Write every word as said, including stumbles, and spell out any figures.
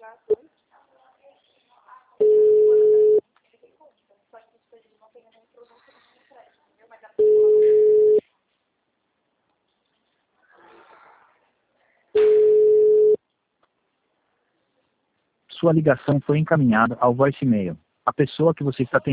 Sua ligação foi encaminhada ao voicemail. A pessoa que você está tentando